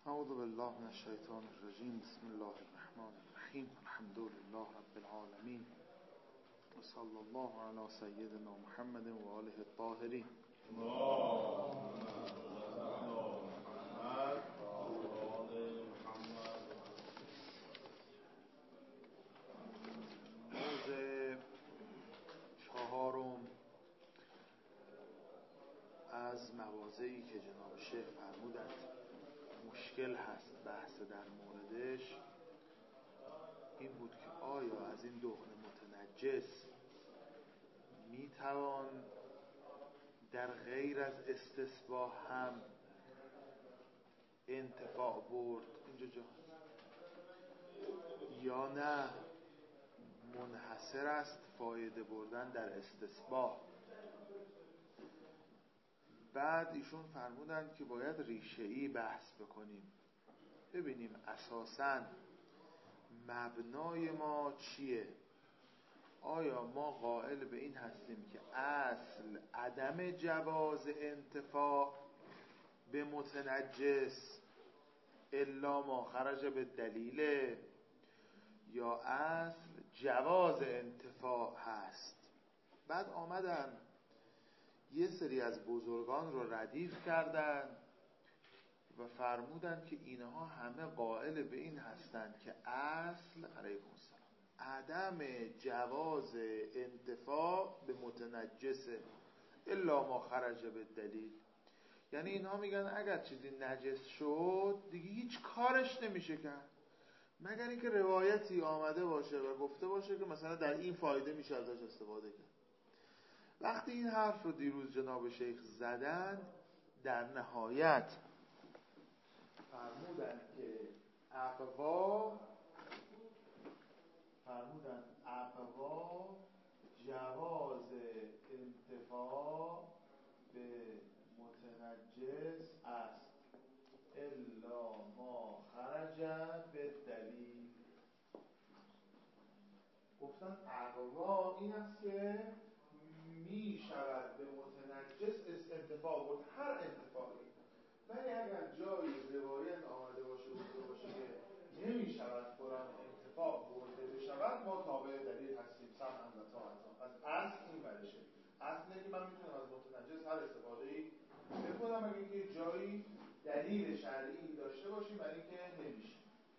اعوذ بالله من الشیطان الرجیم. بسم الله الرحمن الرحیم. الحمد لله رب العالمین و صلی الله علی سیدنا محمد و آله الطاهرین. موضوع چهارم از مواضعی که جناب شیخ فرمودند مشکل هست بحث در موردش این بود که آیا از این دهن متنجس میتوان در غیر از استصباح هم انتفاع برد اینجا جا یا نه منحصر است فایده بردن در استصباح. بعد ایشون فرمودند که باید ریشه‌ای بحث بکنیم، ببینیم اساساً مبنای ما چیه. آیا ما قائل به این هستیم که اصل عدم جواز انتفاع به متنجس الا ما خرج به دلیل، یا اصل جواز انتفاع هست؟ بعد آمدن یه سری از بزرگان رو ردیف کردن و فرمودن که اینها همه قائل به این هستند که اصل علیکم السلام عدم جواز انتفاع به متنجسه الا ما خرج به دلیل. یعنی اینها میگن اگر چیزی نجس شد دیگه هیچ کارش نمیشه کرد مگر اینکه روایتی آمده باشه و گفته باشه که مثلا در این فایده میشه ازش استفاده کرد. وقتی این حرف رو دیروز جناب شیخ زدن در نهایت فرمودن که اقوا جواز انتفاع به متنجس است الا ما خرج به دلیل. گفتن اقوا این است که می شود به متنجس انتفاع برد، هر انتفاعی. ولی اگر جایی روایت آمده باشه که نمی شود قرآن انتفاع برده بشود ما تابع دلیل هستیم سمعا و طاعتا. از اصل این برشه، اصل که من میتونم از متنجس هر استفاده‌ای بکنم اگر که جایی دلیل شرعی داشته باشیم برای اینکه نمیشه.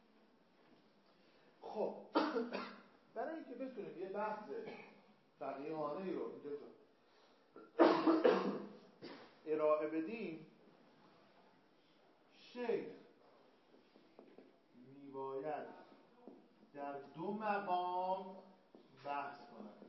خب برای اینکه بتونیم یه بحث فقیهانه‌ای رو اینجا ارائه بدیم شیخ میباید در دو مقام بحث کنند.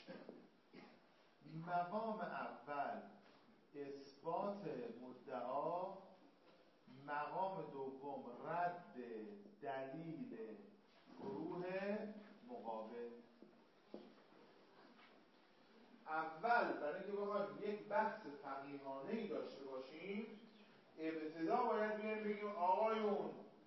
مقام اول اثبات مدعا، مقام دوم رد دلیل گروه مقابل. اول برای اینکه بخوایم یک بحث فقیهانه‌ای داشته باشیم ابتدا باید بگیم آقایون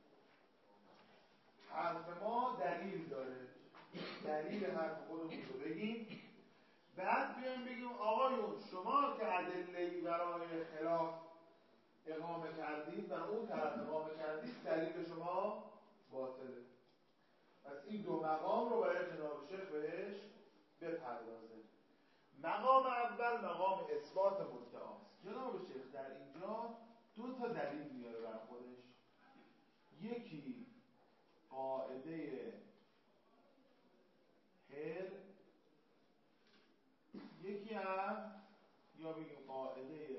حرف ما دلیل داره، دلیل حرف خودمون رو بگیم. بعد بگیم آقایون شما که ادله‌ای برای خلاف اقامه کردید برای اون طرف اقامه کردید دلیل شما باطله. پس این دو مقام رو باید جناب شیخ بهش بپردازه. مقام اول مقام اثبات مدعاست. جناب شیخ در اینجا دو تا دلیل میاره بر خودش. یکی قاعده حل، یکی هم یا بگیم قاعده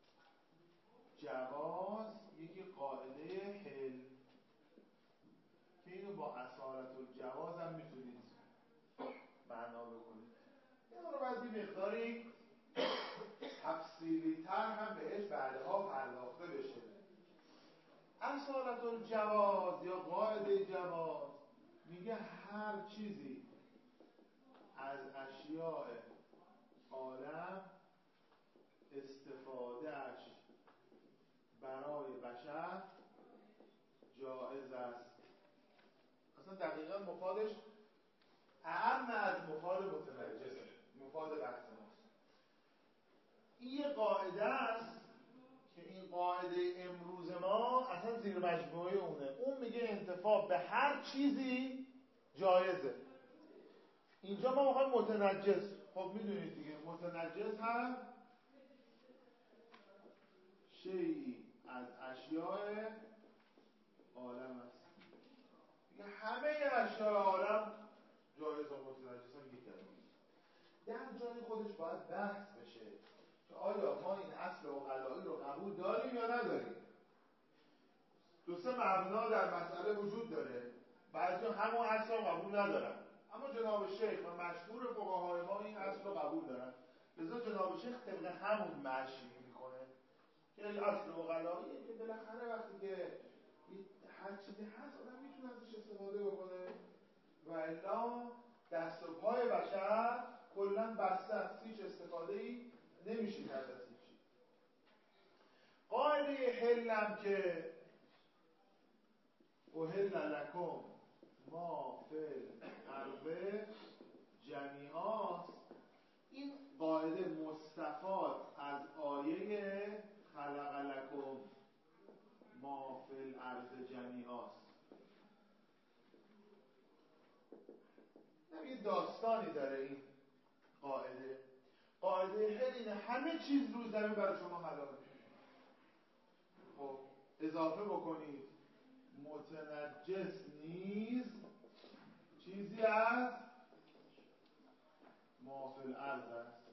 جواز، یکی قاعده حل که اینو با اصالت الجواز هم میتونید معنا بکنید. این رو باید یه مقداری تفصیلی تر هم بهش بعدها پرداخته بشه. اصالت الجواز یا قاعده جواز میگه هر چیزی از اشیاء عالم استفادهش برای بشر جائز است. اصلا دقیقا مفادش اعم از مفاد متنجسه، مفاد بحث ماست. این یه قاعده است که این قاعده امروز ما اصلا زیر مجموعه اونه. اون میگه انتفاع به هر چیزی جایزه. اینجا ما میخوایم متنجس. خب میدونید دیگه متنجس هم شیئی از اشیاء عالم است. دیگه همه اشیاء عالم جایز و متنجس هم یک کلمه. در جای خودش باید بحث بشه که آیا ما این اصل عقلایی رو قبول داریم یا نداریم. دو سه مبنا در مسئله وجود داره. بعضی همون اصل رو قبول ندارن، اما جناب شیخ و مشهور فقهای ما این اصل رو قبول دارن. لذا جناب شیخ طبق همون مشی میکنه که اصل عقلاییه که بالاخره وقتی که هر چیزی هست آدم میتونه ازش استفاده بکنه و الا دست و پای بشر کلا بسته است، هیچ استفاده‌ای نمیشه کرد از هیچی. قاعده حلم که احل لکم ما فی الارض جمیعا، این قاعده مستفاد از آیه خلق لکم ما فی الارض جمیعا. یه داستانی داره این قاعده. قاعده حل اینه همه چیز رو زمین برای شما حلاله. خب اضافه بکنید متنجس نیز چیزی از ما فی الارض است.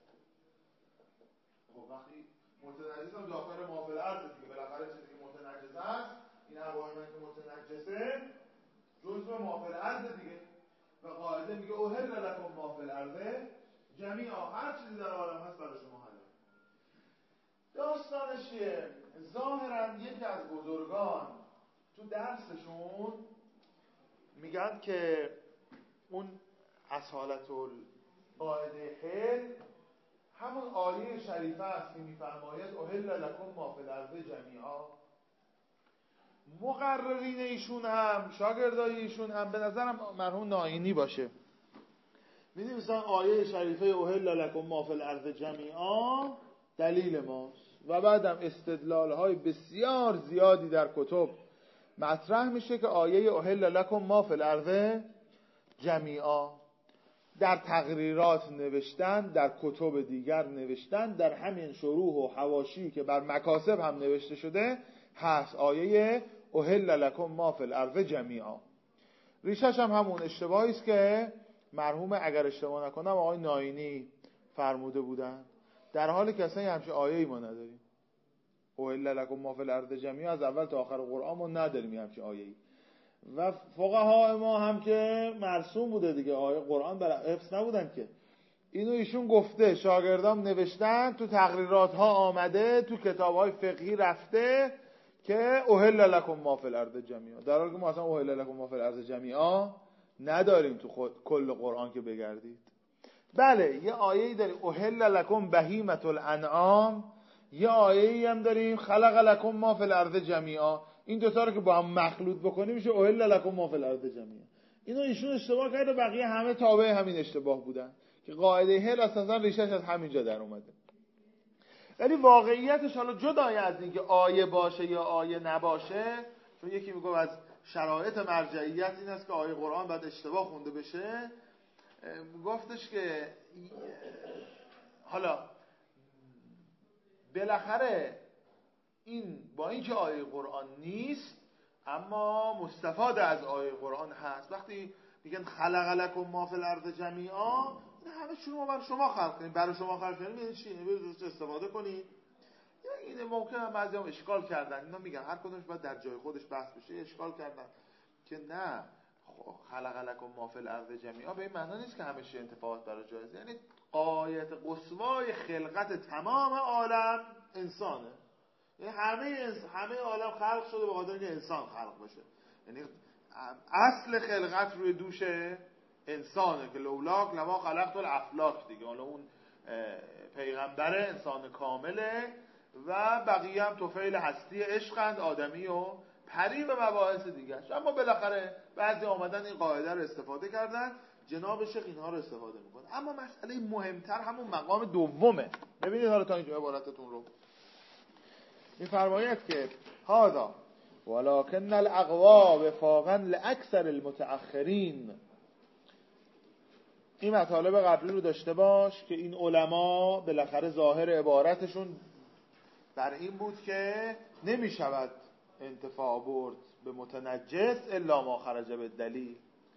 خب وقتی متنجس هم داخل ما فی الارض دیگه، بالاخره چیزی که متنجس است، این هوای من که متنجسه جزء ما فی الارض دیگه. و قاعده میگه احل لکم ما فی الارض جمیعا، هر چیزی در عالم هست برای شما حلال. داستانش چیه؟ ظاهرا یکی از بزرگان تو درسشون میگن که اون اصالت القاعده حل همون آیه شریفه است که میفرماید احل لکم ما فی الارض جمیعا. مقررین ایشون هم شاگردای ایشون هم به نظرم مرحوم ناینی باشه می‌نویسن آیه شریفه احل لکم ما فی الارض جمیعا دلیل ماست و بعدم استدلال‌های بسیار زیادی در کتب مطرح میشه که آیه احل لکم ما فی الارض جمیعا در تقریرات نوشتن، در کتب دیگر نوشتن، در همین شروح و حواشی که بر مکاسب هم نوشته شده هست آیه احل لکم ما فی الارض جمیعا. ریشش هم همون اشتباهی است که مرحوم اگر اشتباه نکنم آقای ناینی فرموده بودن، در حالی که اصلا همچین آیه‌ای ما نداریم. احل لکم ما فی الارض جمیعا از اول تا آخر قرآن ما نداریم همچین آیه‌ای. و فقها ما هم که مرسوم بوده دیگه، آیه قرآن برای حفظ نبودن که. اینو ایشون گفته، شاگردام نوشتن، تو تقریرات ها آمده، تو کتاب های فقهی رفته که احل لکم ما فی الارض جمیعا، در حالی که ما اصلا احل لکم ما فی الارض جمیعا نداریم تو خود کل قرآن که بگردید. بله یه آیه‌ای داریم احل لکم بهیمة الانعام، یه آیه‌ای هم داریم خلق لکم ما فی الارض جمیعا. این دو تا رو که با هم مخلوط بکنیم میشه احل لکم ما فی الارض جمیعا. اینو ایشون اشتباه کرده، بقیه همه تابع همین اشتباه بودن که قاعده حل اساسا ریشش از همینجا در اومده. ولی واقعیتش حالا جدای از اینکه آیه باشه یا آیه نباشه، چون یکی میگه از شرایط مرجعیت این است که آیه قرآن باید اشتباه خونده بشه، گفتش که حالا بالاخره این با اینکه آیه قرآن نیست اما مستفاد از آیه قرآن هست. وقتی میگن خلق لکم ما فی الارض جمیعا، این همه چون ما برای شما خلق کنیم، برای شما خلق کنیم یعنی چی؟ برید استفاده کنید. یا این ممکنه بعضی‌ها اشکال کردن، اینا میگن هر کدومش باید در جای خودش بحث بشه. اشکال کردن که نه، خلق لکم ما فی الارض جمیعا به این معنی نیست که همه چی انتفاعات برای جایزه، یعنی غایت قصوای خلقت تمام عالم انسانه. یعنی همه عالم خلق شده به خاطر اینکه انسان خلق بشه. یعنی اصل خلقت روی دوش انسانه که لولاک لما خلقت الافلاک دیگه. حالا اون پیغمبر انسان کامله و بقیه هم طفیل هستی عشقند، آدمی و پری و مباحث دیگه. اما بالاخره بعضی آمدن این قاعده رو استفاده کردن، جناب شیخ اینها رو استفاده میکنه. اما مسئله مهمتر همون مقام دومه. ببینید حالا تا اینجا عبارتتون رو میفرماید که هذا ولکن الاقوا وفاقا لاکثر المتأخرین. این مطالب قبلی رو داشته باش که این علما بالاخره ظاهر عبارتشون بر این بود که نمی شود انتفاع برد به متنجس الا ما خرج بالدلیل.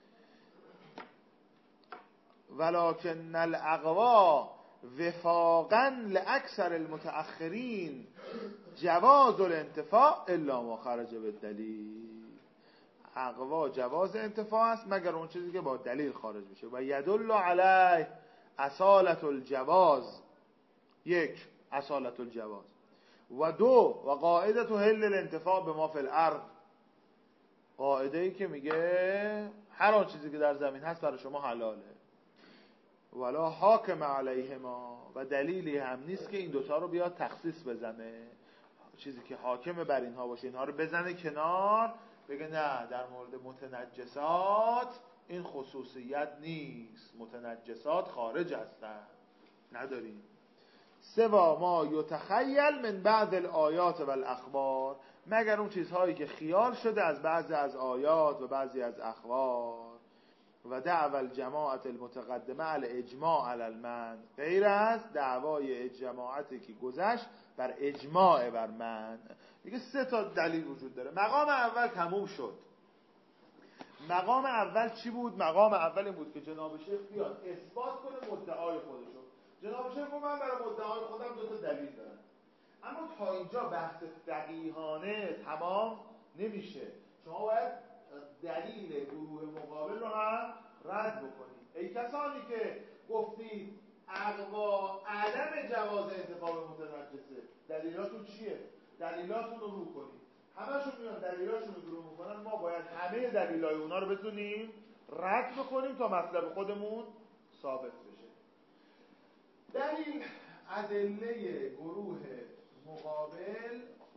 ولکن الاقوا وفاقا لاکثر المتأخرین جواز الانتفاع الا ما خرج بالدلیل. اقوا جواز انتفاع است مگر اون چیزی که با دلیل خارج میشه. و یدل علیه اصالت الجواز، یک اصالت الجواز، و دو و قاعده تو حل الانتفاع به ما فی الارض، قاعده ای که میگه هر آن چیزی که در زمین هست برای شما حلاله. ولا حاکم علیهما، و دلیلی هم نیست که این دوتا رو بیاد تخصیص بزنه، چیزی که حاکم بر اینها باشه اینها رو بزنه کنار، بگه نه در مورد متنجسات این خصوصیت نیست، متنجسات خارج هستن، نداریم. سوا ما یتخیل من بعض الآیات و الاخبار، مگر اون چیزهایی که خیال شده از بعضی از آیات و بعضی از اخبار. و دعوی الجماعت المتقدمه الاجماع علی المنع، غیر از دعوای جماعتی که گذشت بر اجماع بر منع. میگه سه تا دلیل وجود داره. مقام اول تموم شد. مقام اول چی بود؟ مقام اول این بود که جناب شیخ بیاد اثبات کنه مدعای خودشو. جناب شیخ گفت من برای مدعای خودم دو تا دلیل دارم. اما تا اینجا بحث فقیهانه تمام نمیشه. شما باید دلیل گروه مقابل رو هم رد بکنید. ای کسانی که گفتید اقوا عدم جواز انتخاب متنجسه، دلیلاتون چیه؟ دلیلاتون رو رو کنید. همشون میان دلیلاشون رو رو میکنن، ما باید همه دلیلای اونا رو بتونیم رد بکنیم تا مطلب خودمون ثابت بشه. دلیل ادله گروه مقابل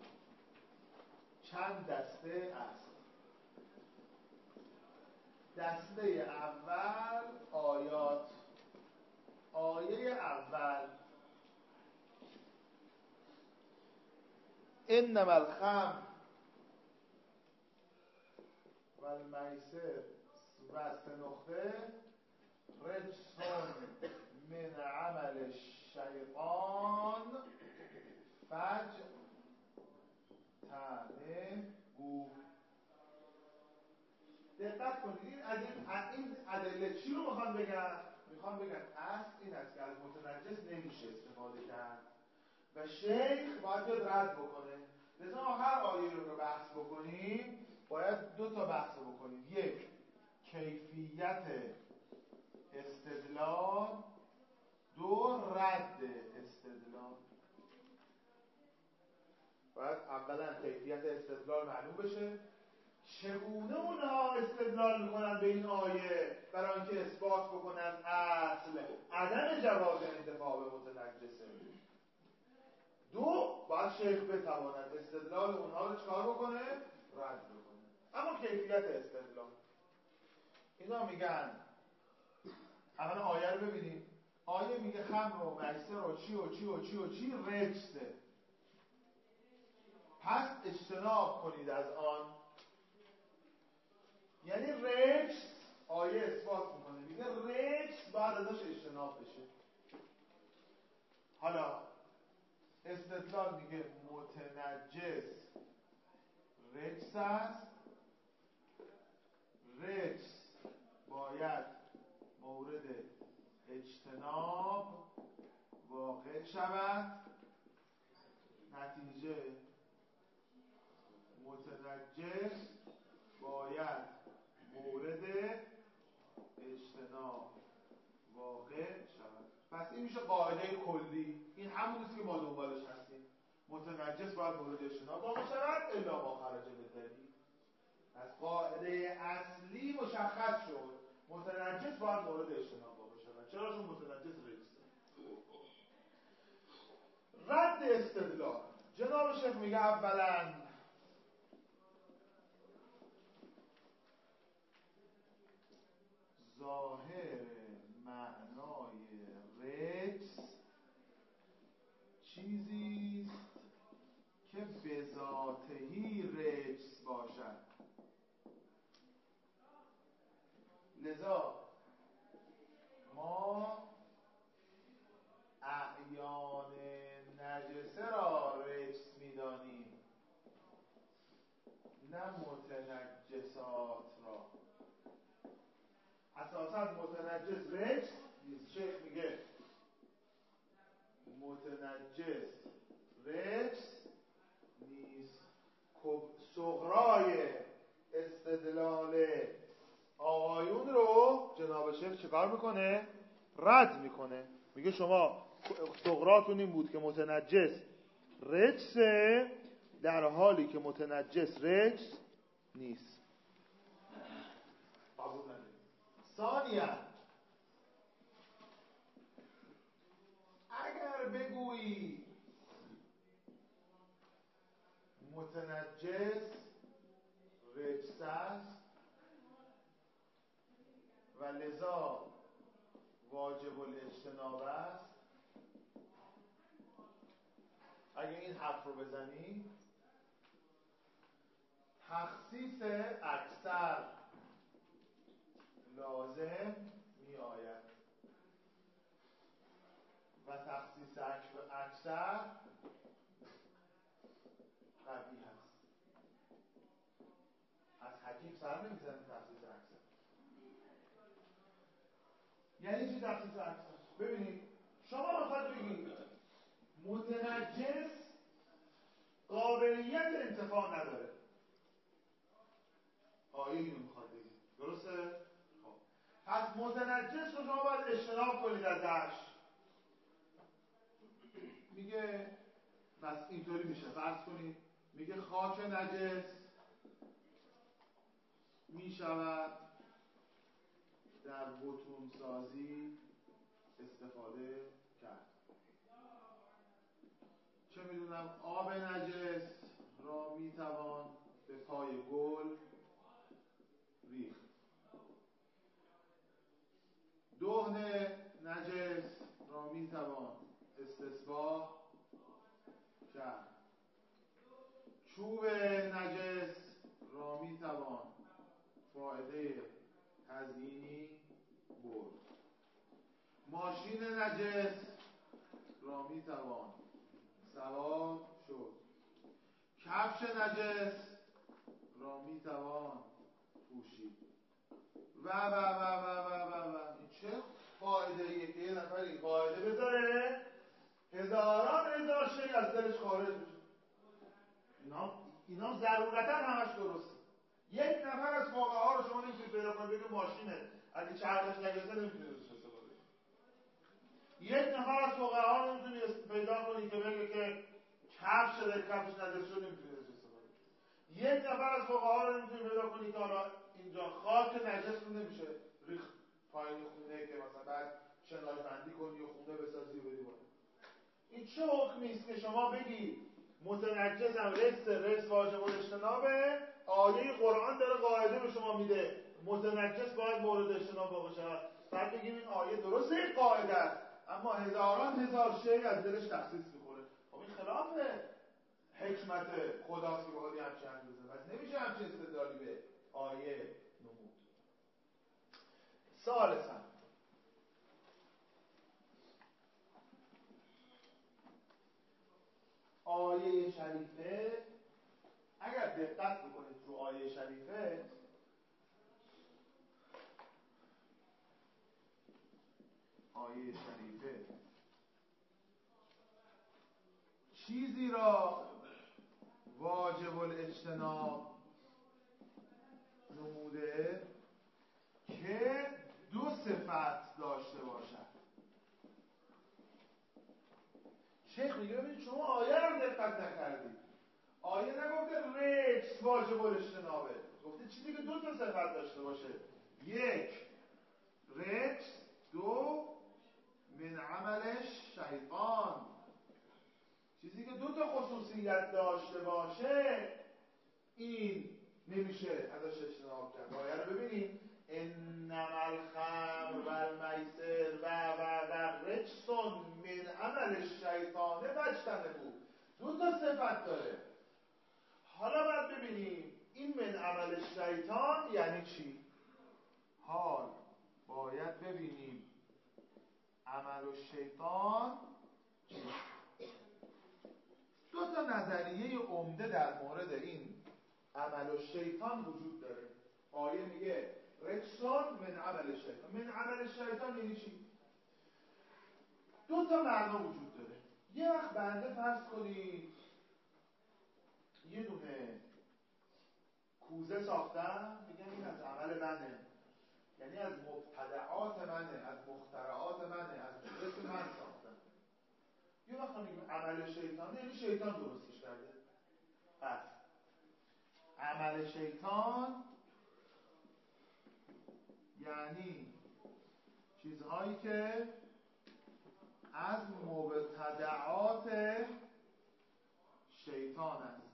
چند دسته است. دسته اول آیات. آیه اول انما الخمر و المیسر و سنخته رجسون من عمل الشیطان فاجتنبوه. دقت کنید این ادله چی رو میخوان بگن؟ میخوان بگن اصل این است که از متنجس نمیشه استفاده کرد و شیخ باید رد بکنه. لذا ما هر آیه رو بحث بکنیم باید دو تا بحث بکنیم. یک، کیفیت استدلال. دو، رد استدلال. باید اولا کیفیت استدلال معلوم بشه، چگونه اونها استدلال میکنن به این آیه برای اینکه اثبات بکنن اصل عدم جواز انتفاع به متنجسه. دو، باید شیخ بتواند استدلال اونها رو چکار بکنه؟ رد بکنه. اما کیفیت استدلال اینا میگن اولا آیه رو ببینیم. آیه میگه خمر و میسر و چی و چی و چی و چی رجسه، پس اجتناب کنید از آن. یعنی رجس آیه اثبات میکنه، میگه رجس باید ازش اجتناب بشه. حالا استدلال میگه متنجس رجس است، رجس باید مورد اجتناب واقع شود. نتیجه متنجس باید مورد اجتناب واقع شود. پس این میشه قاعده کلی. این همونیست که ما دنبالش هستیم. متنجس باید مورد اجتناب واقع شود الا ما خرج بالدلیل. پس قاعده اصلی مشخص شد، متنجس باید مورد اجتناب واقع شود. چرا؟ چون متنجس رجسه. رد استدلال. جناب شیخ میگه اولا ظاهر معنای رجس چیزیست که به ذاتهی رجس لذا ما اعیان نجسه را رجس می‌دانیم، نه متنجسات را. اساساً متنجس رجس نیست. شیخ میگه متنجس رجس نیست. صغرای استدلال آقایون رو جناب شیخ چیکار میکنه؟ رد میکنه. میگه شما صغراتون این بود که متنجس رجسه، در حالی که متنجس رجس نیست. قبول نداریم. ثانیاً اگر بگویی متنجس رجس است و لذا واجب الاجتناب است، اگه این حرف رو بزنی تخصیص اکثر لازم می آید و تخصیص اکثر قوی هست. از حکیم سر نمیزنی تخصیص اکثر. یعنی چی تخصیص اکثر؟ ببینید شما میخواد بگید متنجس قابلیت انتفاع نداره. آیه اینو میخواد بگید، درسته؟ خب پس متنجس رو شما باید اجتناب کنید ازش. میگه پس اینطوری میشه، فرض کنید میگه خاک نجس میشود در بطون سازی استفاده کرد. چه میدونم آب نجس را میتوان به پای گل ریخت. دهن نجس را میتوان استصباح کرد. چوب نجس را میتوان فایده تزیینی برد. ماشین نجس را میتوان سوار شد. کفش نجس را میتوان پوشید و این چه فایده ایه که یه نفر این قاعده بذاره هزاران هزار شی از دلش خارج بشه. اینا ضرورتا همش درسته. یک نفر از فقها رو شما نمیتونید پیدا کنید بگه ماشینه اگه چرخش نجسه نمیتونید ازش استفاده کنید. یک نفر از فقها رو نمیتونید پیدا کنید که بگه که کفش شده کفش نجس شده نمیتونید ازش استفاده کنید. یک نفر از فقها رو نمیتونید پیدا کنید که حالا اینجا خاک نجس رو نمیشه ریخت پایین خونه که مثلا بعد شناش بندی کنی و خونه بسازی و بدی بالا. این چه حکمی است که شما بگی متنجس هم رجس واجب الاجتنابه؟ آیه قرآن داره قاعده به شما میده متنجس باید مورد اجتناب واقع شود. بعد بگیم این آیه درسته این قاعده است اما هزاران هزار شی از دلش تخصیص میکنه. خب این خلاف حکمت خداست که بخواد همچین حرفی بزنه. پس نمیشه همچین استدلالی به آیه نمود. ثالثاً آیه شریفه اگر دقت بکنید رو آیه شریفه چیزی را واجب الاجتناب نموده که دو صفت داشته باشد. شیخ میگه ببینید شما آیه رو دقت نکردید. آیه نگفته رجس واجب الاجتنابه، گفته چیزی که دو تا صفت داشته باشه. یک رجس، دو من عملش شیطان. چیزی که دو تا خصوصیت داشته باشه این نمیشه ازش اجتناب کرد. آیه رو ببینیم انما الخمر و المیسر و رجس من عمل الشیطان فاجتنبوه. دو تا صفت داره. حالا باید ببینیم این من عمل الشیطان یعنی چی؟ حال باید ببینیم عمل الشیطان چیست. دو تا نظریه عمده در مورد این عمل الشیطان وجود داره. آیه میگه رجسون من عمل الشیطان. من عمل الشیطان یعنی چی؟ دو تا معنا وجود داره. یه وقت بنده فرض کنید یه دونه کوزه ساختم، میگم این از عمل منه، یعنی از مبتدعات منه، از مخترعات منه، از جسم من ساختم. یه وقت میگم عمل شیطانه، یعنی شیطان درستش کرده. پس عمل شیطان یعنی چیزهایی که از مبتدعات شیطان است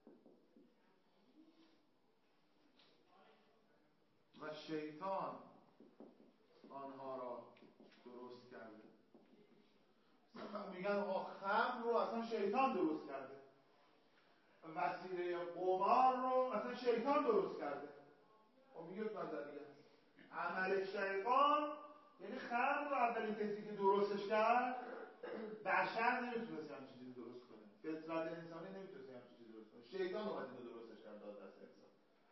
و شیطان آنها را درست کرده. مثلا میگن خمر رو اصلا شیطان درست کرده، وسیله قمار رو اصلا شیطان درست کرده. خب میگه نظریه عمل شیطان یعنی خمر رو اولین کسی که درستش کرد بشر نمیتونست همچین چیزی درست کنه، فطرت انسانی نمیتونست همچین چیزی درست کنه، شیطان اومد اینو درستش کرد داد دست انسان.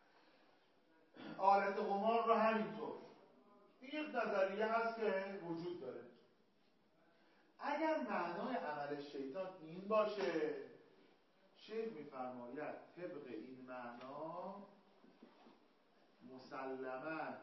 آلت قمار رو همینطور. این یک نظریه هست که وجود داره. اگر معنای عمل شیطان این باشه، شیخ میفرماید طبق این معنا مسلماً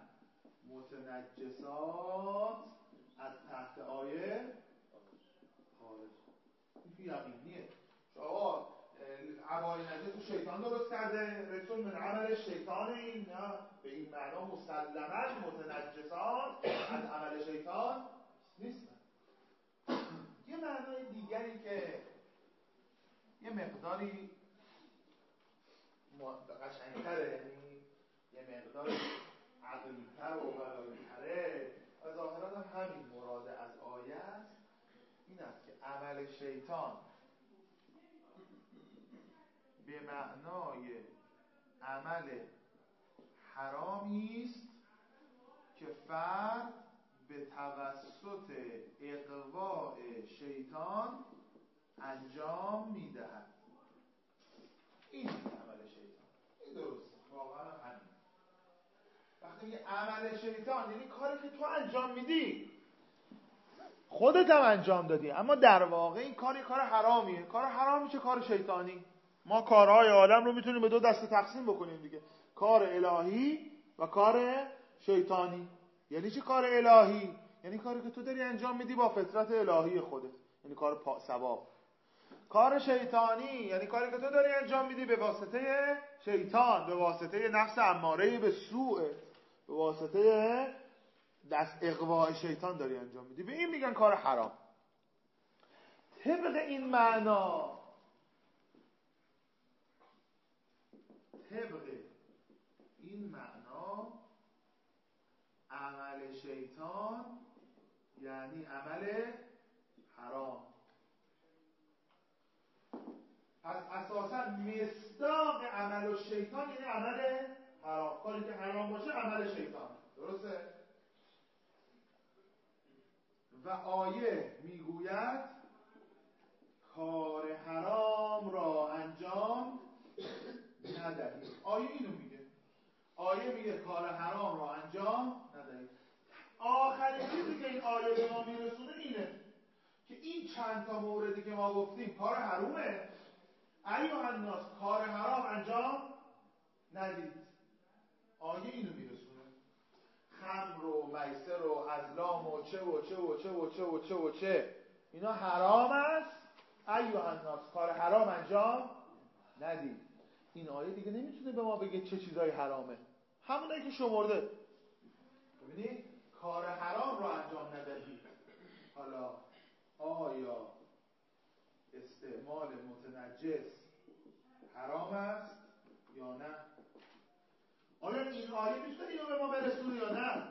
متنجسات از تحت آیه خارج. این که یقینیه. شما عوای نجس رو شیطان درست کرده، رسول من عمل شیطان، این نه به این معنا مسلماً متنجسات از عمل شیطان نیستن. یه معنای دیگری که یه مقداری قشنگتره، یعنی یه مقداری عقلی‌تر و ولایی‌تره و ظاهراً هم همین مراد از آیه است، این است که عمل شیطان به معنای عمل حرامی است که فرد به توسط اغواء شیطان انجام میدهد. این عمل شیطان. این درست واقعا همین. وقتی میگه عمل شیطان یعنی کاری که تو انجام میدی، خودت هم انجام دادی، اما در واقع این کار حرامیه. کار حرام میشه کار شیطانی. ما کارهای عالم رو میتونیم به دو دسته تقسیم بکنیم دیگه، کار الهی و کار شیطانی. یعنی چی کار الهی؟ یعنی کاری که تو داری انجام میدی با فطرت الهی خودت، یعنی کار ثواب. کار شیطانی یعنی کاری که تو داری انجام میدی به واسطه شیطان، به واسطه نفس اماره به سوء، به واسطه دست اغواء شیطان داری انجام میدی. به این میگن کار حرام. طبق این معنا عمل شیطان یعنی عمل حرام. پس اساسا مصداق عمل شیطان یعنی عمل حرام. کاری که حرام باشه عمل شیطان. درسته؟ و آیه میگوید کار حرام را انجام ندهید. آیه اینو میگه. آیه میگه کار حرام را انجام ندهید. آخرین چیزی که این آیه به ما میرسونه اینه که این چند تا موردی که ما گفتیم کار حرومه، ایها الناس کار حرام انجام ندید. آیه اینو میرسونه. خمر و میسر و ازلام و چه و چه و چه و چه و چه و چه اینا حرام است. ایها الناس کار حرام انجام ندید. این آیه دیگه نمیتونه به ما بگه چه چیزای حرامه، همونایی که شمرده. ببینید کار حرام رو انجام ندهید. حالا آیا استعمال متنجس حرام است یا نه؟ آیا این آیه میتونه اینو به ما برسونه یا نه؟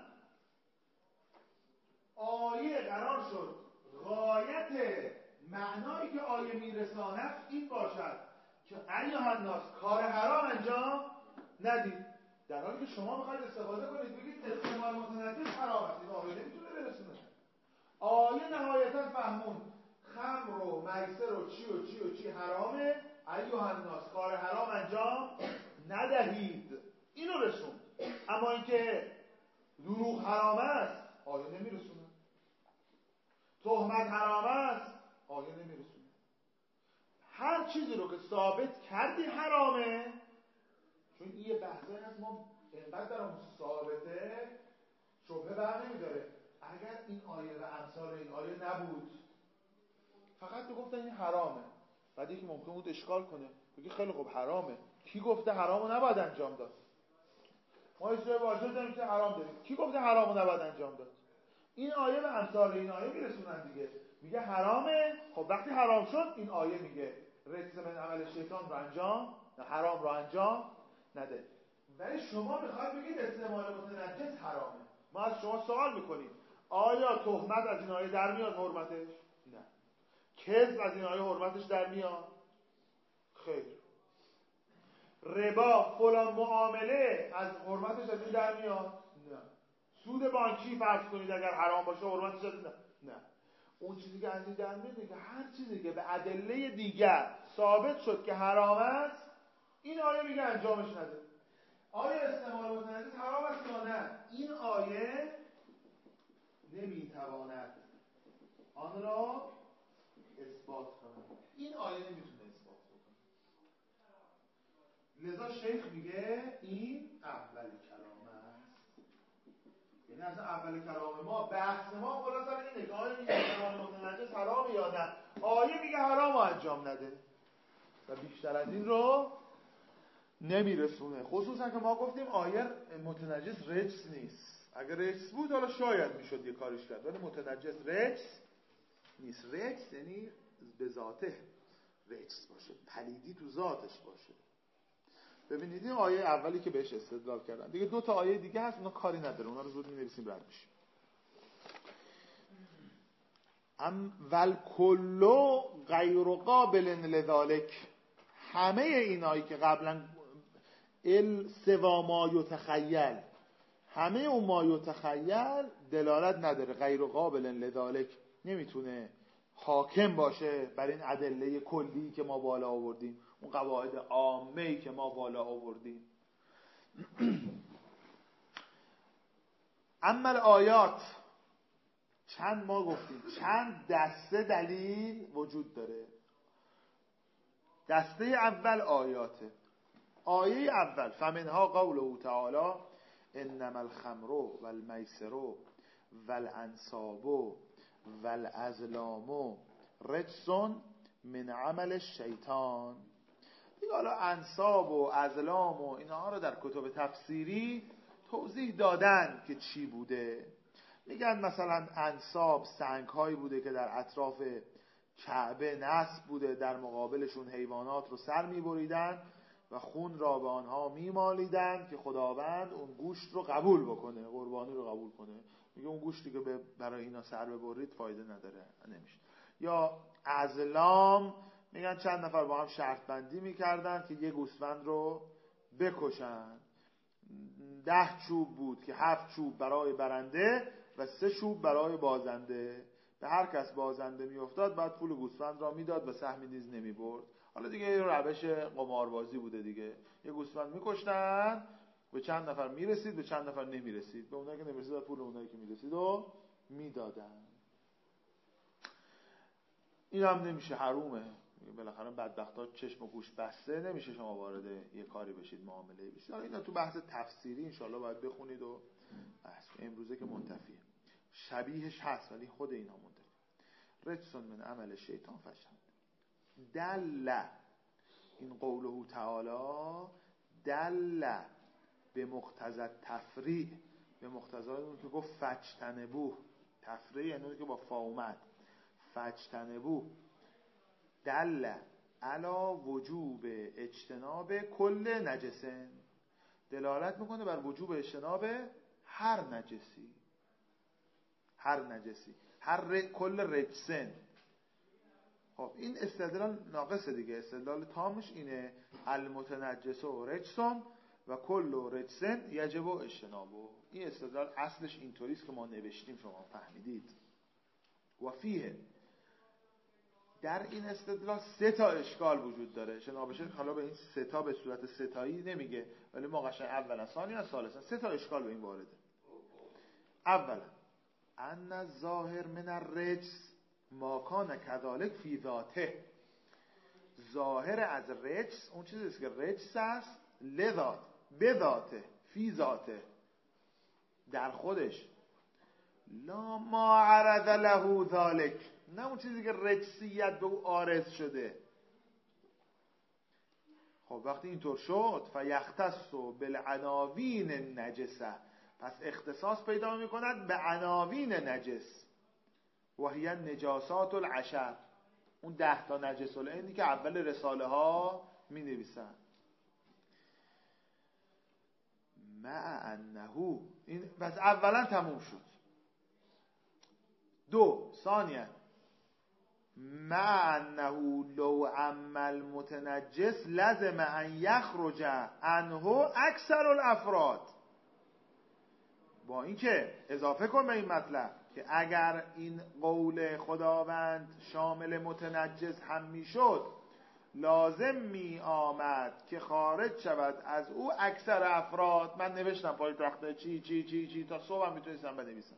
آیه قرار شد غایت معنایی که آیه میرساند این باشد که ایها الناس کار حرام انجام ندید. در حالی که شما میخواید استفاده کنید بگید استعمال متنجس حرام است، این آیه نمیتونه برسونه. آیه نهایتا فهمون خمر و میسر و چی و چی و چی حرامه، ایها الناس کار حرام انجام ندهید، اینو رسون. اما اینکه دروغ حرام است آیه نمیرسونه، تهمت حرام است آیه نمیرسونه. هر چیزی رو که ثابت کردی حرامه، چون این یه بحثایی هست ما اینقدر در اون ثابته شبهه بر نمیداره. اگر این آیه و امثال این آیه نبود، فقط گفتن این حرامه، بعد یکی ممکن بود اشکال کنه بگه خیلی خوب حرامه، کی گفته حرامو نباید انجام داد؟ ما اجازه واجب داریم که حرام داریم، کی گفته حرامو نباید انجام داد؟ این آیه و امثال این آیه میرسونن دیگه، میگه حرامه. خب وقتی حرام شد این آیه میگه رجس من عمل شیطان رو انجام، حرام رو انجام نده. ولی شما میخواید بگید استعمال متنجس حرامه. ما از شما سوال میکنیم آیا تهمت از این آیه در میاد حرمتش؟ نه. کذب از این آیه حرمتش در میاد؟ خیر. ربا فلان معامله از حرمتش از این در میاد؟ نه. سود بانکی فرض کنید اگر حرام باشه حرمتش از این نه. اون چیزی که از این در میاد که هر چیزی که به ادله دیگر ثابت شد که حرام است، این آیه میگه انجامش نده. آیا استعمال متنجس حرام است یا نه؟ این آیه نمیتواند آن را اثبات کنه. این آیه نمیتونه اثبات کنه. لذا شیخ میگه این اول کلام است. یعنی از اول کلام ما بحث ما خلاص اینه که آیه میگه استعمال متنجس حرام یا نه. آیه میگه حرام و انجام نده و بیشتر از این رو نمیرسونه. خصوصا که ما گفتیم آیه متنجس رجس نیست. اگر رجس بود حالا شاید میشد یه کارش کرد، ولی متنجس رجس نیست. رجس یعنی به ذاته رجس باشه، پلیدی تو ذاتش باشه. ببینید این آیه اولی که بهش استدلال کردن دیگه، دو تا آیه دیگه هست اونا کاری نداره، اونا رو زود می‌نویسیم رد میشیم. ول کلو غیر قابل لذالک، همه اینایی که قبلا سوا ما یتخیل، همه اون ما یتخیل دلالت نداره، غیر قابل لذالک، نمیتونه حاکم باشه بر این ادله کلی که ما بالا آوردیم، اون قواعد عامه‌ای که ما بالا آوردیم. اما آیات چند ما گفتیم چند دسته دلیل وجود داره. دسته اول آیاته. آیه اول فمنها قوله تعالی انما الخمر والمیسر والانصاب والازلام رجس من عمل الشیطان. دیگه حالا انصاب و ازلام و اینها رو در کتب تفسیری توضیح دادن که چی بوده. میگن مثلا انصاب سنگ هایی بوده که در اطراف کعبه نصب بوده، در مقابلشون حیوانات رو سر میبریدن و خون را به آنها میمالیدن که خداوند اون گوشت رو قبول بکنه، قربانی رو قبول کنه. میگه اون گوشتی که برای اینا سر ببرید فایده نداره، نمیشه. یا ازلام میگن چند نفر با هم شرط بندی میکردن که یه گوسفند رو بکشن. 10 چوب بود که 7 چوب برای برنده و 3 چوب برای بازنده. به هر کس بازنده میافتاد بعد پول گوسفند را میداد و سهمی نیز نمیبرد. حالا دیگه یه روش قماربازی بوده دیگه. یه گوسفند میکشتن، به چند نفر میرسید به چند نفر نمیرسید، به اونایی که نمیرسید پول اونایی که میرسید و میدادن. این هم نمیشه، حرومه. بالاخره بدبختا چشم و گوش بسته، نمیشه شما وارد یه کاری بشید، معامله بشید. اینا تو بحث تفسیری انشالله باید بخونید و بحث. امروزه که منتفیه، شبیهش هست ولی خود اینها منتفی. رجسون من عمل شیطان فشند دل، این قوله تعالی دل به مقتضی تفریع، به مقتضی اون که گفت فجتنبوه، تفریع یعنی اون که با فا اومد، فجتنبوه دل علا وجوب اجتناب کل نجسن، دلالت میکنه بر وجوب اجتناب هر نجسی، هر نجسی، کل رجسن. خب این استدلال ناقصه دیگه، استدلال تامش اینه المتنجس و رجسون و کل رجسن یجب اجتنابه. این استدلال اصلش اینطوریست که ما نوشتیم، شما فهمیدید. و فیه، در این استدلال 3 اشکال وجود داره. شنابشه حالا به این 3 به صورت ستایی نمیگه، ولی ما قشنگ اولا ثانیا ثالثا 3 اشکال به این وارده. اولا ان الظاهر من الرجس ما کان کذالک فی ذاته. ظاهر از رجس اون چیزی است که رجس است، لذات به ذاته، فی ذاته، در خودش، لا ما عرض له ذالک، نه اون چیزی که رجسیت به او عارض شده. خب وقتی اینطور شد فیختص بالعناوین نجسه، پس اختصاص پیدا میکند به عناوین نجس. و هی نجاسات العشر، اون 10 نجس العینی که اول رساله ها می نویسن. مع انه، این پس اولا تموم شد. 2 ثانیا مع انه لو عم المتنجس لازم ان یخرج عنه اکثر الافراد. با اینکه اضافه کن به این مطلب که اگر این قول خداوند شامل متنجس هم میشد، لازم می آمد که خارج شود از او اکثر افراد. من نوشتم پای تخته چی چی چی چی تا صبح هم میتونستم بنویسم.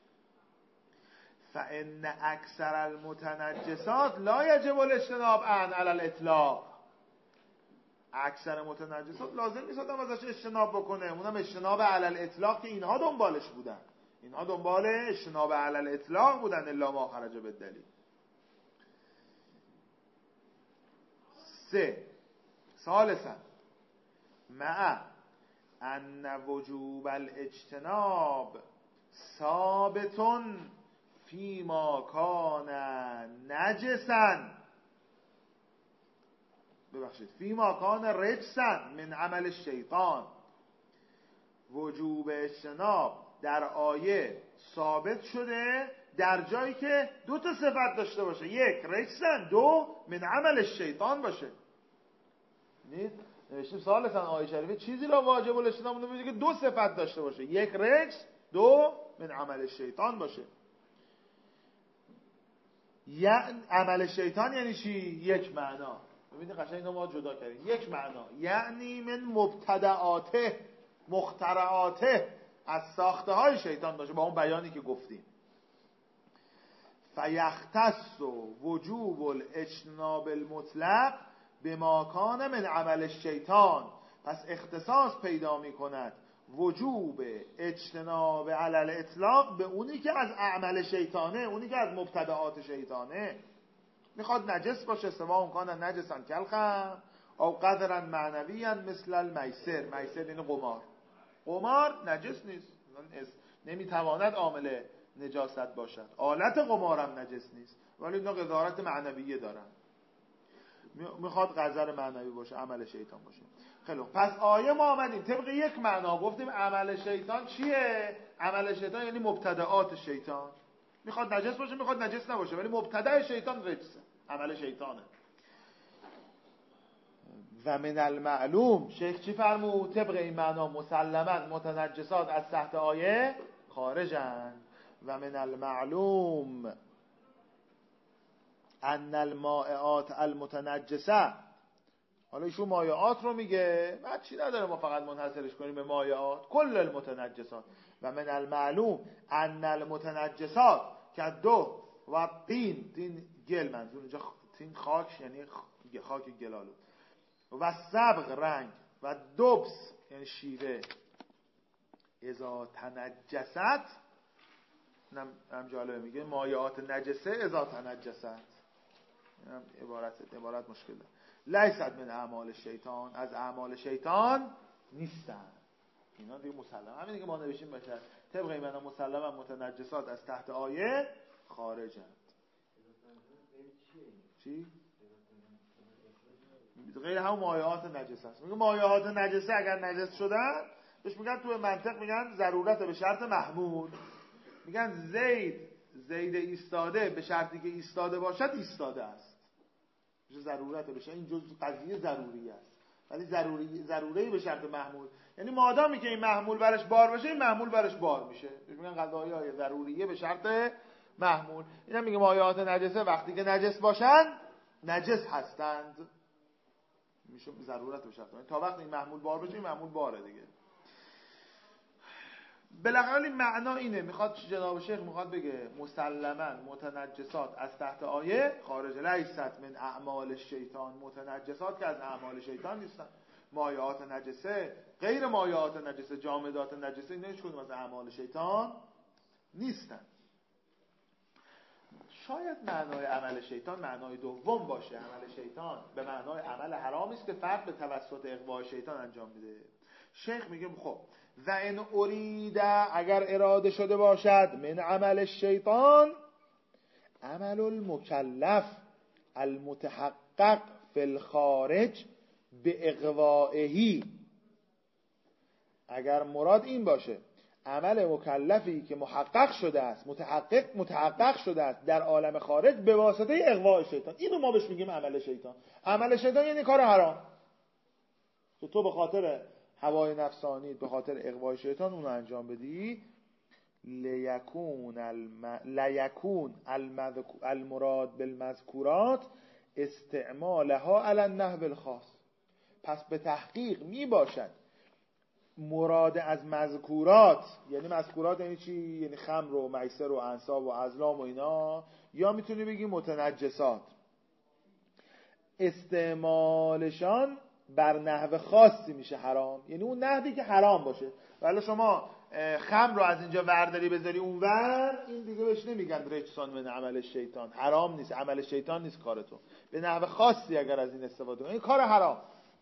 فان اکثر المتنجسات لا یجب الاجتناب عن علی الاطلاق. اکثر متنجسات لازم نیست آدم ازش اجتناب بکنه، اونم اجتناب علی الاطلاق که اینها دنبالش بودن. اینها دنبال اجتناب علی الاطلاق بودن، الا ما خرج بالدلیل. 3 ثالثا مع ان وجوب الاجتناب ثابت فیما کان نجسا، ببخشید فیما کان رجسا من عمل الشیطان. وجوب اجتناب در آیه ثابت شده در جایی که 2 صفت داشته باشه، 1 رجسن، 2 من عمل الشیطان باشه. نوشتیم ثالثا آیه شریفه چیزی را واجب الاجتناب مونده میگه که 2 صفت داشته باشه، 1 رجس، 2 من عمل الشیطان باشه. یعنی عمل شیطان یعنی چی؟ 1 معنا. ببینید قشنگ اینو ما جدا کردیم. 1 معنا یعنی من مبتدعاته، مخترعاته، از ساخته های شیطان باشه، با اون بیانی که گفتیم. فیختص وجوب الاجتناب المطلق بما کان من عمل الشیطان، پس اختصاص پیدا می کند وجوب اجتناب علی الاطلاق به اونی که از اعمال شیطانه، اونی که از مبتدعات شیطانه. میخواد نجس باشه، سواء کان نجسا کالخمر او قدرا معنویا مثل المیسر. میسر یعنی قمار. قمار نجس نیست، نمیتواند عامل نجاست باشد. آلت قمارم نجس نیست، ولی اینا قدرت معنویه دارن. میخواد قذر معنوی باشه، عمل شیطان باشه. خیلی پس آیه ما آمدیم طبق 1 معنا گفتیم عمل شیطان چیه؟ عمل شیطان یعنی مبتدعات شیطان. میخواد نجس باشه، میخواد نجس نباشه، ولی مبتدع شیطان رجسه، عمل شیطانه. و من المعلوم، شیخ چی فرمود؟ طبق این معنا مسلما متنجسات از تحت آیه خارجن. و من المعلوم ان المائعات المتنجسه. حالا ایشون مایعات رو میگه، بعد چی نداره ما فقط منحصرش کنیم به مایعات، کل المتنجسات. و من المعلوم ان المتنجسات کدو و تین گل، منظور اینجا تین خاک یعنی خاک گلالود، و صبغ رنگ، و دبس یعنی شیره، اذا تنجست، هم جالبه میگه مایعات نجسه اذا تنجست، عبارت مشکل داره. لیست من اعمال شیطان، از اعمال شیطان نیستن. اینا دیگه مسلم، همینه که ما نوشیم باشه طبق اینا مسلما متنجسات از تحت آیه خارجند. چی؟ غیر همون مایعات نجسه است. میگه مایعات نجسه اگر نجس شدن بهش میگن تو منطق میگن ضرورت به شرط محمول. میگن زید ایستاده به شرطی که ایستاده باشد ایستاده است. ضرورت بشه، این جزء قضیه ضروری است. ولی ضروری به شرط محمول، یعنی مادامی که این محمول برش بار بشه این محمول برش بار میشه. میگن قضایای ضروریه به شرط محمول. اینا میگه مایعات نجسه وقتی که نجس باشن نجس هستند، میشه ضرورت به شرط. تا وقتی این محمول بار بشه این محمول باره دیگه. بالاخره این معنا اینه، میخواد جناب شیخ میخواد بگه مسلما متنجسات از تحت آیه خارج لیست من اعمال شیطان، متنجسات که از اعمال شیطان نیستن. مایعات نجسه، غیر مایعات نجسه، جامدات نجسه، اینا هیچ کدوم از اعمال شیطان نیستن. شاید معنای عمل شیطان معنای دوم باشه. عمل شیطان به معنای عمل حرامی است که فرد به توسط اغواء شیطان انجام میده. شیخ میگه خب و ان ارید، اگر اراده شده باشد، من عمل شیطان عمل المکلف المتحقق فی الخارج به اغوائه، اگر مراد این باشه عمل مکلفی که محقق شده است، متحقق شده است در عالم خارج به واسطه اغواء شیطان، اینو ما بهش میگیم عمل شیطان. عمل شیطان یعنی کار حرام که تو به خاطر هوای نفسانی، به خاطر اغواء شیطان اونو انجام بدی. لیکون المراد بالمذکورات استعمالها علی النحو الخاص، پس به تحقیق می باشد مراد از مذکورات، یعنی مذکورات یعنی چی؟ یعنی خمر و میسر و انصاب و ازلام و اینا، یا میتونی بگی متنجسات، استعمالشان بر نحو خاصی میشه حرام، یعنی اون نحوی که حرام باشه. ولی شما خمر رو از اینجا ورداری بذاری اونور، این دیگه بهش نمیگن رجسان من عمل شیطان، حرام نیست، عمل شیطان نیست کارتون. به نحو خاصی اگر از این استفاده کنی این کار حرام.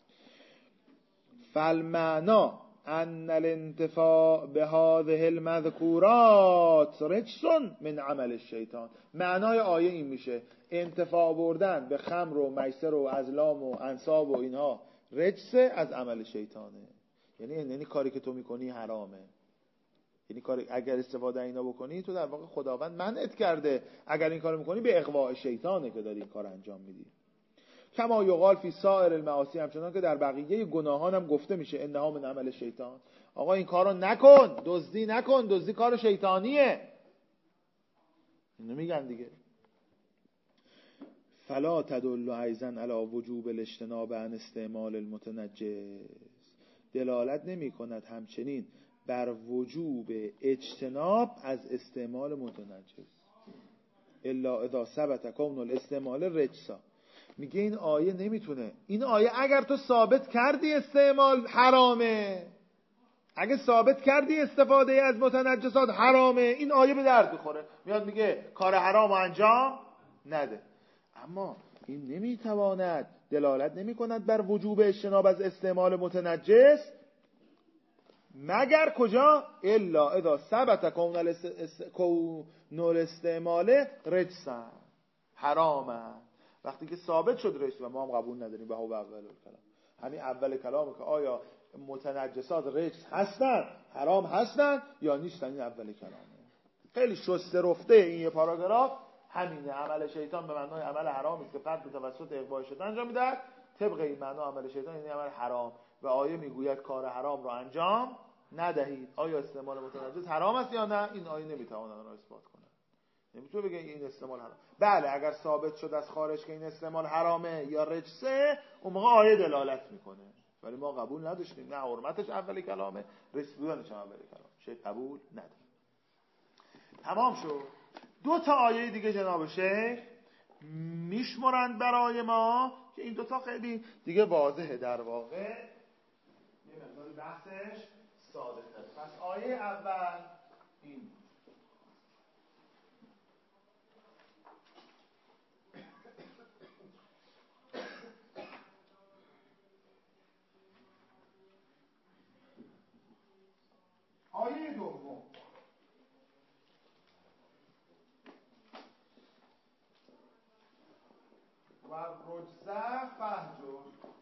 فالمعنا ان الانتفاع بهذه المذکورات رجسون من عمل الشیطان، معنای آیه این میشه انتفاع بردن به خمر و میسر و ازلام و انصاب و اینها رجسه، از عمل شیطانه، یعنی کاری که تو میکنی حرامه، یعنی کاری اگر استفاده اینا بکنی تو در واقع خداوند منعت کرده، اگر این کارو میکنی به اغواء شیطانه که داری این کار انجام میدی. کما یقال فی سائر المعاصی، همچنان که در بقیه گناهان هم گفته میشه انها من عمل شیطان، آقا این کارو نکن، دزدی نکن، دزدی کار شیطانیه، اینو میگن دیگه. فلا تدل ایضا علی وجوب الاجتناب عن استعمال المتنجس، دلالت نمی کند همچنین بر وجوب اجتناب از استعمال متنجس، الا اذا ثبت کون الاستعمال رجسا. میگه این آیه نمیتونه، این آیه اگر تو ثابت کردی استعمال حرامه، اگه ثابت کردی استفاده از متنجسات حرامه، این آیه به درد بخوره. میاد میگه کار حرام انجام نده، اما این نمیتواند دلالت نمیکند بر وجوب اجتناب از استعمال متنجس مگر کجا؟ الا اذا ثبت کون الاستعمال رجسا، حرامه، وقتی که ثابت شد رجس، و ما هم قبول نداریم به هو اول کلام، همین اول کلامه که آیا متنجسات رجس هستن، حرام هستن یا نیستن، این اول کلامه. خیلی شسته رفته این یه پاراگراف همینه، عمل شیطان به معنای عمل حرام است که فرد به توسط اغواء شیطان انجام میده، طبق این معنا عمل شیطان یعنی عمل حرام، و آیه میگوید کار حرام رو انجام ندهید. آیا استعمال متنجس حرام است یا نه؟ این آیه نمیتواند آن را اثبات کنه، نمیتونه بگه این استعمال حرام. بله اگر ثابت شد از خارج که این استعمال حرامه یا رجسه، اون موقع آیه دلالت میکنه، ولی ما قبول نداشتیم، نه حرمتش اول کلامه، رجس بودنش اول کلام، شیخ قبول نداره. تمام شد. دو تا آیه دیگه جناب شیخ میشمرند برای ما که این دوتا خیلی دیگه واضحه، در واقع یه مقدار بحثش ساده تره. پس آیه اول این آیه دوم و رجزه فهجر،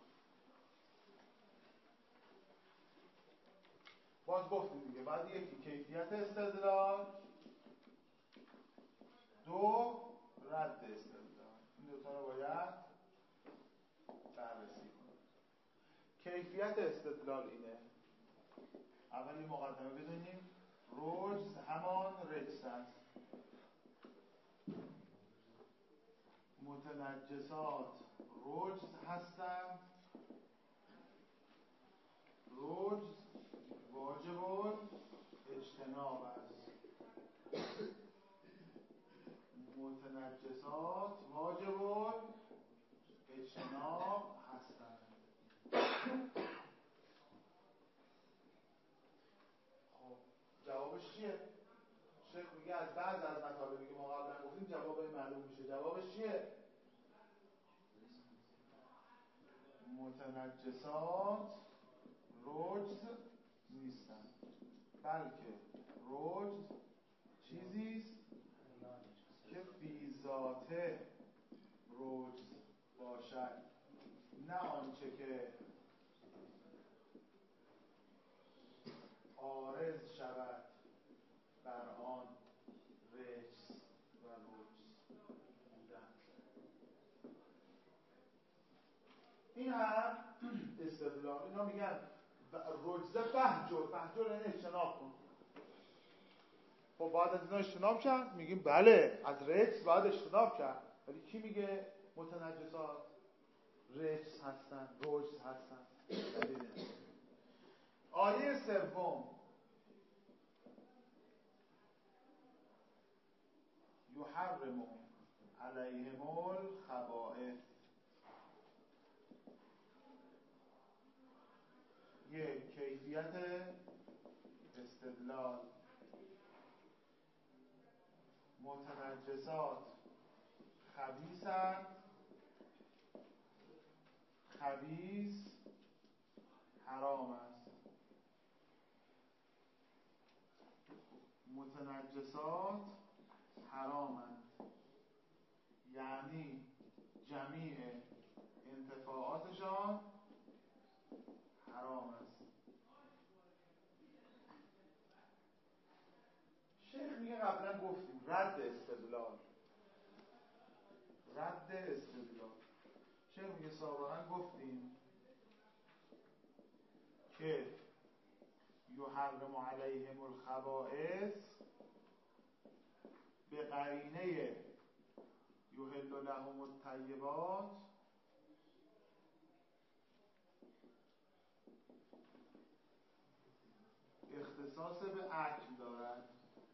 باز گفتیم دیگه بعد یکی کیفیت استدلال، دو رد استدلال، این دوتا رو باید بررسی کنیم. کیفیت استدلال اینه. اول یه مقدمه بدونیم. رجز همان رجس است. متنجسات رجز هستند. رجز واجب اجتناب است. متنجسات واجب اجتناب هستند. خب جوابش چیه؟ شیخ میگه از بعض از مطالبی که ما قبلا گفتیم جواب معلوم میشه. جوابش چیه؟ متنجسات رجز نیستند، بلکه رجز چیزیست که فی ذاته رجز باشد، نه آنچه که عارض شود بر آن رجز و رجز بودن. این هم استدلال. اینا میگن رجزه فهجر یعنی اجتناب کن. خب باید از اینا اجتناب کرد؟ میگیم بله، از رجز باید اجتناب کرد. ولی کی میگه متنجسات رجز هستن، رجز هستن؟ آیه سوم یحرم علیهم الخبائث. یک کیفیت استدلال. متنجسات خبیثند، خبیث حرام است. متنجسات حرامند، یعنی جمیع انتفاعاتشان حرام است. شیخ میگه قبلا گفتیم رد استدلال. شیخ میگه سابقا گفتیم که یحرم علیهم الخبائث به قرینه یحل لهم الطیبات اختصاص به اکل دارد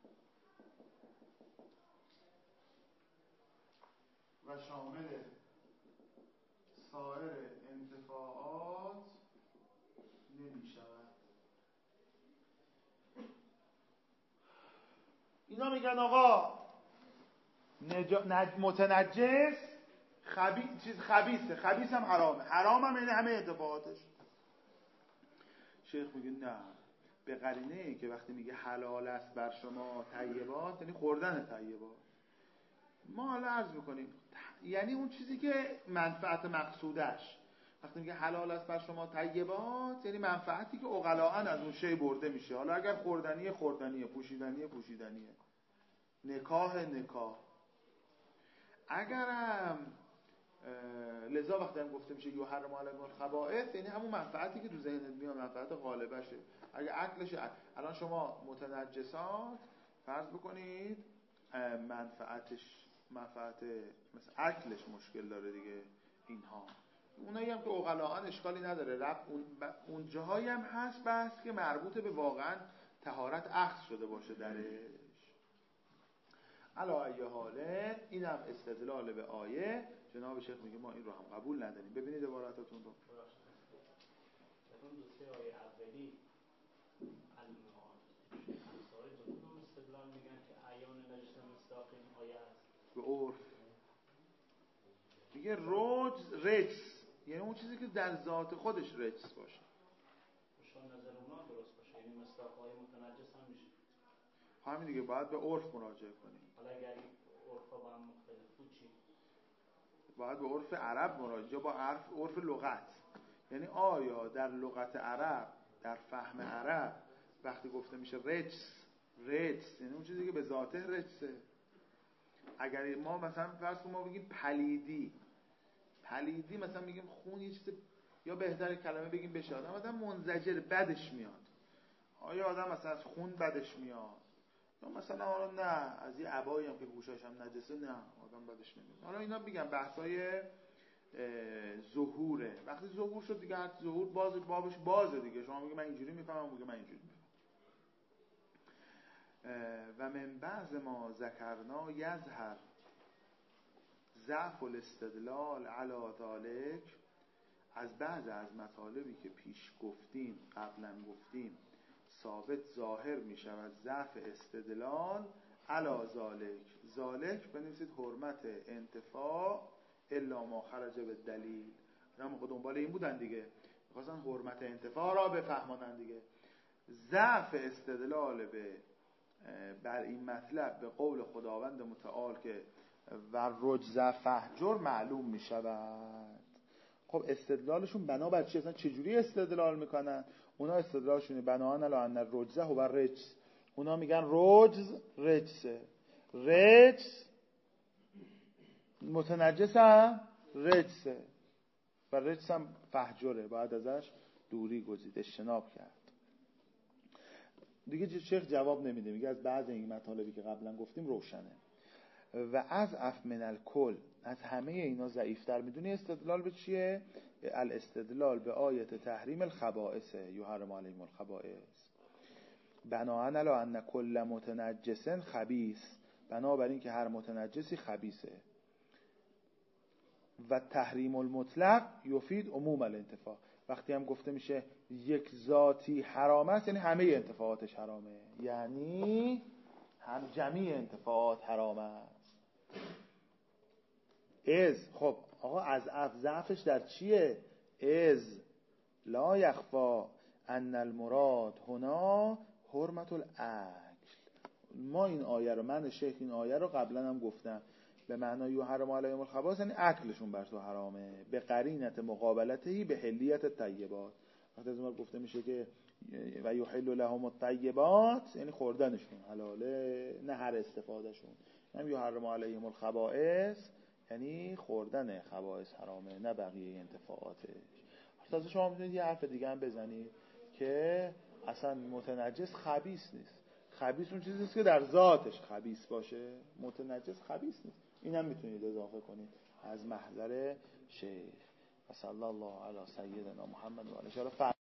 و شامل سایر انتفاعات نمی شود. اینا میگن آقا متنجس چیز خبیثه، خبیث هم حرامه، حرام هم یعنی همه انتفاعاتش. شیخ میگه نه، به قرینه که وقتی میگه حلال است بر شما طیبات یعنی خوردن طیبات. ما حالا عرض میکنیم یعنی اون چیزی که منفعت مقصودش. وقتی میگه حلال است بر شما طیبات یعنی منفعتی که عقلاً از اون شی برده میشه. حالا اگر خوردنیه، پوشیدنیه، نکاح. اگرم لذا وقتی هم گفته میشه یحرم علیهم الخبائث یعنی همون منفعتی که تو ذهنت میاد، منفعت غالبشه. اگه عقلش الان شما متنجسات فرض بکنید منفعت مثلا عقلش مشکل داره دیگه. اینها اونایی هم که عقلاً اشکالی نداره، اون جاهایی هم هست بحث که مربوط به واقعا طهارت اخذ شده باشه درش. علی ای حاله اینم استدلال به آیه. جناب شیخ میگه ما این رو هم قبول نداریم. ببینید عباراتتون رو. اون دو سه آیه اولی مسائل دو کدوم استدلال میگن که عیان نجس مستقیم آیه است به عرف میگه رجس یعنی اون چیزی که در ذات خودش رجس باشه. شاید نظر اونا درست باشه، یعنی مستقای متنجس هم میشه. همین دیگه، باید به عرف مراجعه کنیم. حالا اگر عرفا با هم مختلف بود چی؟ باید به عرف عرب مراجعه، با عرف لغت. یعنی آیا در لغت عرب، در فهم عرب وقتی گفته میشه رجس یعنی اون چیزی که به ذاته رجسه. اگر ما مثلا فرض کنیم ما بگیم پلیدی مثلا میگیم خون یه چیز یا بهتر کلمه بگیم بشه آدم منزجر، بدش میاد. آیا آدم مثلا از خون بدش میاد، یا مثلا حالا نه از یه عبایی هم که گوشاش هم نجسه، نه آدم بدش نمیاد. حالا اینا میگم بحثای ظهوره. وقتی ظهور شد دیگه هر ظهور بابش بازه دیگه. شما میگه من اینجوری میفهمم، میگه من اینجوری میفهمم. و من بعض ما ذکرنا یظهر ضعف الاستدلال علی ذلک، از بعض از مطالبی که پیش گفتیم قبلا گفتیم ثابت ظاهر می شود ضعف استدلال علی ذلک بنویسید حرمت انتفاع الا ما خرج به دلیل. هم دنبال این بودن دیگه، می‌خواستن حرمت انتفاع را بفهمانن دیگه. ضعف استدلال بر این مطلب به قول خداوند متعال که و رجز فهجر معلوم می شود. خب استدلالشون بنا بر چی؟ اصلا چجوری استدلال میکنن؟ اونا استدلالشونه بناهن علی ان الرجزه و رجس. اونا میگن رجز رجسه، رجس متنجس هم رجسه و رجس هم فهجره، باید ازش دوری گزید، اجتناب کرد. دیگه شیخ جواب نمیده، میگه از بعض این مطالبی که قبلا گفتیم روشنه. و از اف من الکل، از همه اینا ضعیفتر میدونی استدلال به چیه؟ الاستدلال به آیت تحریم الخبائث یحرم علیهم الخبائث بناهن علی ان کل متنجس خبیث، بنابراین که هر متنجسی خبیثه. و تحریم المطلق یفید عموم الانتفاع، وقتی هم گفته میشه یک ذاتی حرام است یعنی همه انتفاعاتش حرامه، یعنی هم جمیع انتفاعات حرام است. خب آقا از ضعفش در چیه؟ لا یخفا ان المراد هنا حرمت الاکل. ما این آیه رو، من شیخ این آیه رو قبلا هم گفتم، به معنای یحرم علیهم الخبائث یعنی اکلشون بر تو حرامه، به قرینت مقابلتهی به حلیت الطیبات. وقتی از ما گفته میشه که و یحل لهم الطیبات یعنی خوردنشون حلاله، نه هر استفادهشون. هم یحرم علیهم الخبائث یعنی خوردن خبائث حرامه، نه بقیه انتفاعاتش. تازه شما میتونید یه حرف دیگه هم بزنید که اصلا متنجس خبیث نیست. خبیث اون چیزیست که در ذاتش خبیث باشه، متنجس خبیث نیست. اینم میتونید اضافه کنید از محضر شیخ. صلی الله علی سیدنا محمد و علیه و آله.